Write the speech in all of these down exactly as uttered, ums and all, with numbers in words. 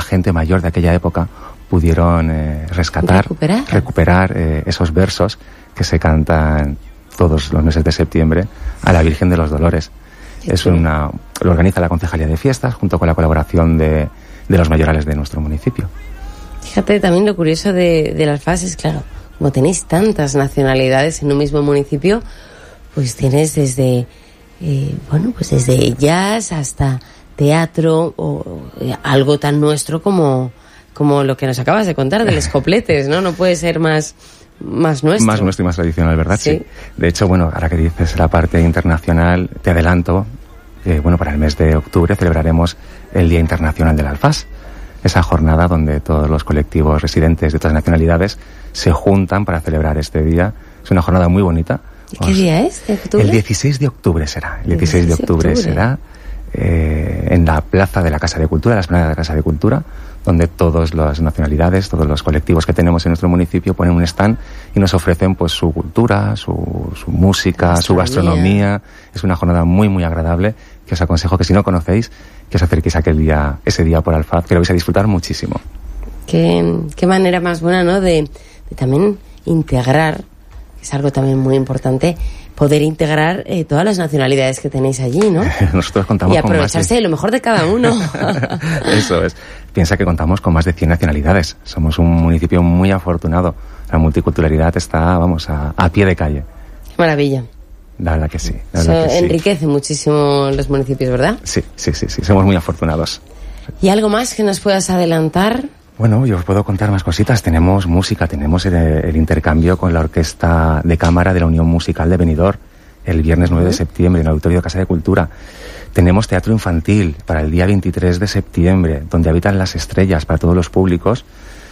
gente mayor de aquella época pudieron eh, rescatar, recuperar, recuperar eh, esos versos que se cantan todos los meses de septiembre a la Virgen de los Dolores. Qué es una, lo organiza la Concejalía de Fiestas junto con la colaboración de, de los mayorales de nuestro municipio. Fíjate, también lo curioso de, de las fases, claro, como tenéis tantas nacionalidades en un mismo municipio, pues tienes desde, eh, bueno, pues desde jazz hasta teatro o eh, algo tan nuestro como, como lo que nos acabas de contar de los copletes, ¿no? No puede ser más, más nuestro. Más nuestro y más tradicional, ¿verdad? Sí. Sí. De hecho, bueno, ahora que dices la parte internacional, te adelanto que, bueno, para el mes de octubre celebraremos el Día Internacional del Alfás. Esa jornada donde todos los colectivos residentes de otras nacionalidades se juntan para celebrar este día. Es una jornada muy bonita. ¿Y qué día es? ¿De octubre? El dieciséis de octubre será. El dieciséis de octubre será eh, en la plaza de la Casa de Cultura, la esplanada de la Casa de Cultura, donde todas las nacionalidades, todos los colectivos que tenemos en nuestro municipio ponen un stand y nos ofrecen pues su cultura, su, su música, gastronomía. su gastronomía. Es una jornada muy, muy agradable que os aconsejo que si no conocéis, que os acerquéis aquel día, ese día por Alfaz, que lo vais a disfrutar muchísimo. Qué, qué manera más buena, ¿no? De, de también integrar, que es algo también muy importante, poder integrar eh, todas las nacionalidades que tenéis allí, ¿no? Nosotros contamos y aprovecharse con más de... de lo mejor de cada uno. Eso es. Piensa que contamos con más de cien nacionalidades. Somos un municipio muy afortunado. La multiculturalidad está, vamos, a, a pie de calle. Qué maravilla. La verdad que sí. La Eso verdad que enriquece sí. muchísimo los municipios, ¿verdad? Sí, sí, sí, sí. Somos muy afortunados. ¿Y algo más que nos puedas adelantar? Bueno, yo os puedo contar más cositas. Tenemos música, tenemos el, el intercambio con la Orquesta de Cámara de la Unión Musical de Benidorm el viernes nueve de septiembre en el Auditorio de Casa de Cultura. Tenemos teatro infantil para el día veintitrés de septiembre, donde habitan las estrellas para todos los públicos.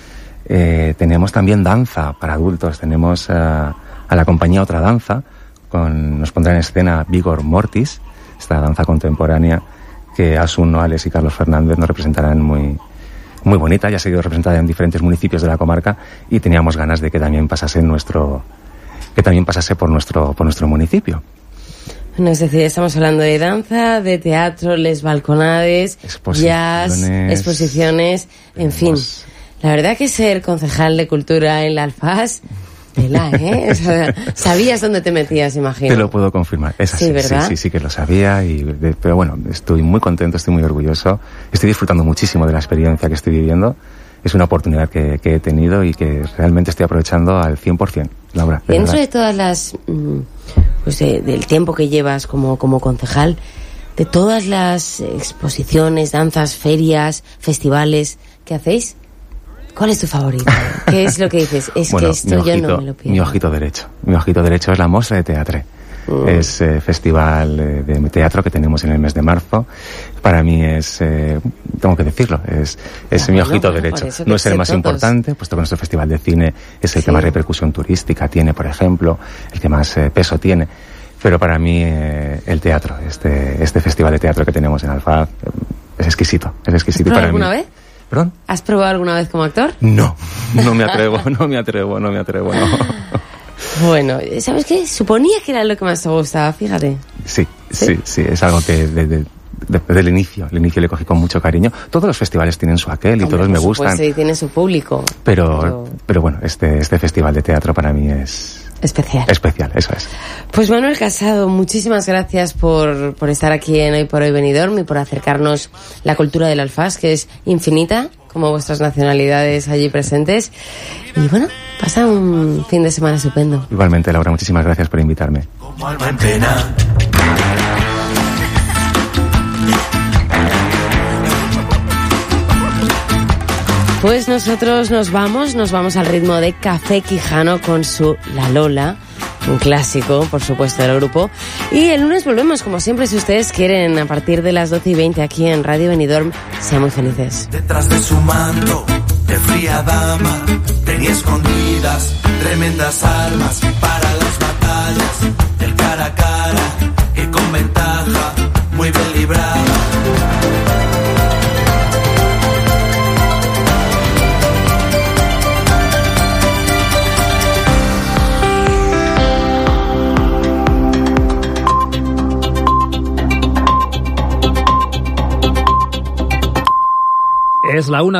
Eh, tenemos también danza para adultos. Tenemos uh, a la compañía Otra Danza, con, nos pondrá en escena Vigor Mortis, esta danza contemporánea que Asun Noales y Carlos Fernández nos representarán muy, muy bonita. Ya ha sido representada en diferentes municipios de la comarca y teníamos ganas de que también pasase en nuestro, que también pasase por nuestro, por nuestro municipio. Bueno, es decir, estamos hablando de danza, de teatro, les balconades, jazz, exposiciones, en fin. La verdad que ser concejal de cultura en la Alfaz, tela, ¿eh? O sea, sabías dónde te metías, imagino. Te lo puedo confirmar. Es así, sí, ¿verdad? Sí, sí, sí que lo sabía. Y, de, pero bueno, estoy muy contento, estoy muy orgulloso. Estoy disfrutando muchísimo de la experiencia que estoy viviendo. Es una oportunidad que, que he tenido y que realmente estoy aprovechando al cien por ciento, Laura. De Dentro verdad. de todas las... pues de, del tiempo que llevas como, como concejal, de todas las exposiciones, danzas, ferias, festivales que hacéis, ¿cuál es tu favorito? ¿Qué es lo que dices? Es bueno, que esto ojito, yo no me lo pierdo. Mi ojito derecho. Mi ojito derecho es la Mostra de Teatre. Mm. Es eh, festival eh, de teatro que tenemos en el mes de marzo. Para mí es, eh, tengo que decirlo, es, es ya, mi bueno, ojito bueno, derecho. No es el más todos. importante, puesto que nuestro festival de cine es el sí. que más repercusión turística tiene, por ejemplo, el que más eh, peso tiene. Pero para mí eh, el teatro, este, este festival de teatro que tenemos en Alfaz, eh, es exquisito. Es exquisito. ¿Has para alguna mí. vez? ¿Perdón? ¿Has probado alguna vez como actor? No, no me atrevo, no me atrevo, no me atrevo, no. Bueno, ¿sabes qué? Suponía que era lo que más te gustaba, fíjate. Sí, sí, sí, sí es algo que desde de, de, de, el inicio, el inicio le cogí con mucho cariño. Todos los festivales tienen su aquel y Hombre, todos me gustan. Sí, tiene su público. Pero, pero, pero bueno, este, este festival de teatro para mí es... Especial. Especial, eso es. Pues Manuel Casado, muchísimas gracias por, por estar aquí en Hoy por Hoy Benidorm y por acercarnos la cultura del Alfaz, que es infinita, como vuestras nacionalidades allí presentes. Y bueno, pasa un fin de semana estupendo. Igualmente, Laura, muchísimas gracias por invitarme. Como alma en pena. Pues nosotros nos vamos, nos vamos al ritmo de Café Quijano con su La Lola, un clásico, por supuesto, del grupo. Y el lunes volvemos, como siempre, si ustedes quieren, a partir de las doce y veinte aquí en Radio Benidorm. Sean muy felices. Detrás de su manto, de fría dama, tenía escondidas tremendas armas para las batallas del cara a cara y con ventaja muy bien librada. Es la una.